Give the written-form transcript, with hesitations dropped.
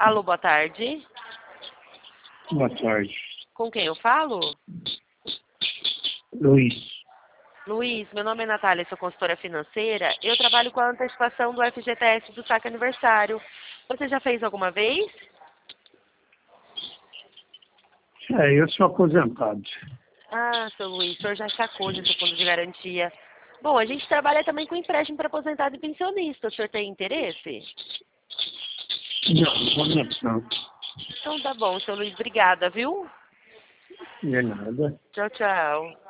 Alô, boa tarde. Boa tarde. Com quem eu falo? Luiz. Luiz, meu nome é Natália, sou consultora financeira. Eu trabalho com a antecipação do FGTS do saque aniversário. Você já fez alguma vez? Eu sou aposentado. Ah, seu Luiz, o senhor já sacou do seu fundo de garantia. Bom, a gente trabalha também com empréstimo para aposentado e pensionista. O senhor tem interesse? Não, momento não. Então tá bom, seu Luiz, obrigada, viu? De nada. Tchau, tchau.